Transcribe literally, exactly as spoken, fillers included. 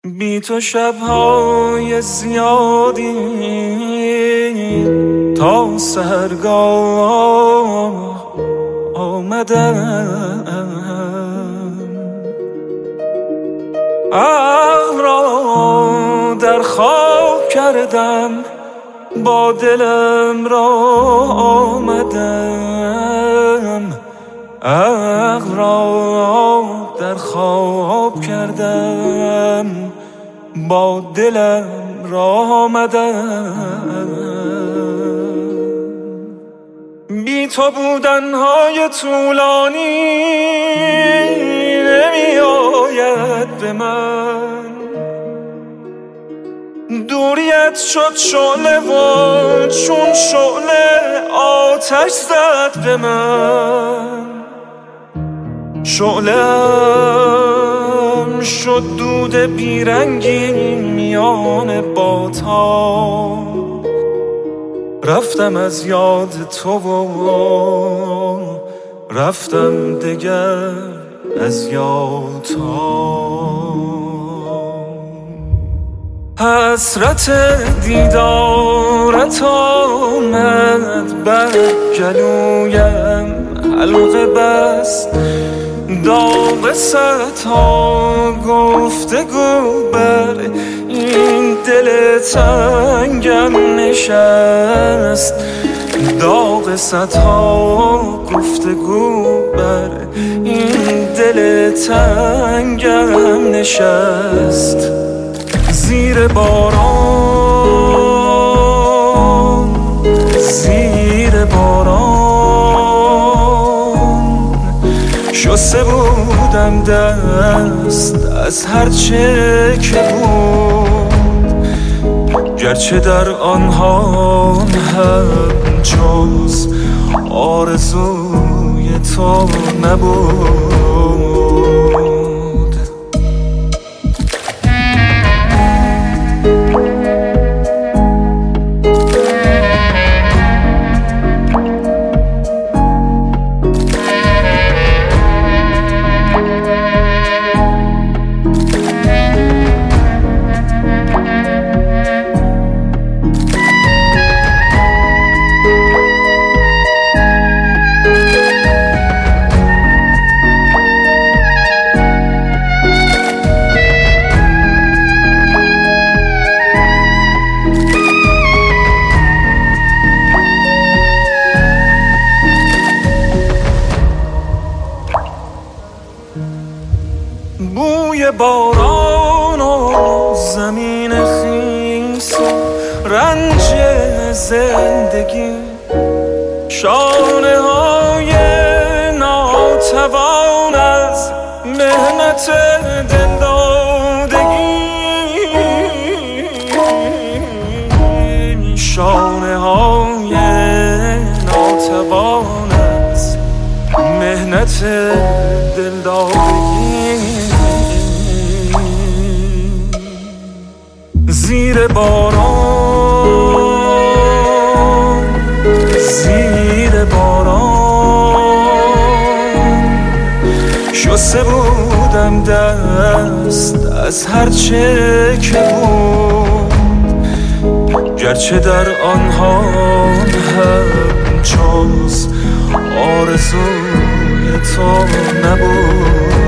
بی تو شب‌های زیادی تا سحرگاه آمدم، عقل را در خواب کردم، با دلم را آمدم، عقل را در خواب کردم، با دلم را آمدم. بی تو بودنهای طولانی نمی آید به من، دوریت شد شعله و چون شعله آتش زد به من، شعله‌ام شد دود بیرنگی میان بادها، رفتم از یاد تو و رفتم دگر از یادها. حسرت دیدارت آمد بر گلویم، حلقه بست داغ صدها گفتگو بر این دل تنگم نشست، داغ صدها گفتگو بر این دل تنگم نشست. زیر باران زیر باران شسته بودم دست از هرچه که بود، گرچه در آنها هم جز آرزوی تو نبود. بوی باران و زمین خیس و رنج زندگی، شانه های ناتوان از مهنت دلدادگی، شانه های ناتوان از مهنت دلدادگی. زیر باران زیر باران شسته بودم دست از هرچه که بود، گرچه در آنها هم جز آرزوی تو نبود.